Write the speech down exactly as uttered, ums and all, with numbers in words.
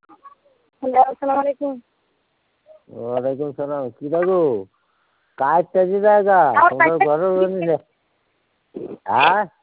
Hello আসসালামু আলাইকুম। ওয়ালাইকুম সালাম। কিরা গো কাজটা যে জায়গা তোমার ঘরের হ্যাঁ